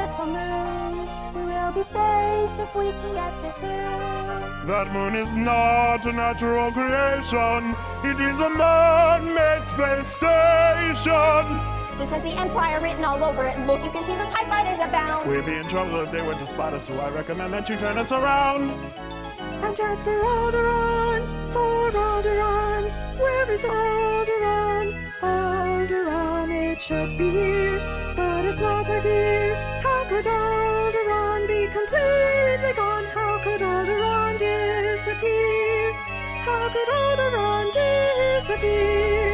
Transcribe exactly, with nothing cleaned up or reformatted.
little moon. We'll be safe if we can get there soon. That moon is not a natural creation. It is a man-made space station. This has the Empire written all over it. Look, you can see the TIE fighters abound. We'd be in trouble if they were to spot us, so I recommend that you turn us around. And time for Alderaan, for Alderaan. Where is Alderaan? Alderaan, it should be here, but it's not, I fear. How could Alderaan be completely gone? How could Alderaan disappear? How could Alderaan disappear?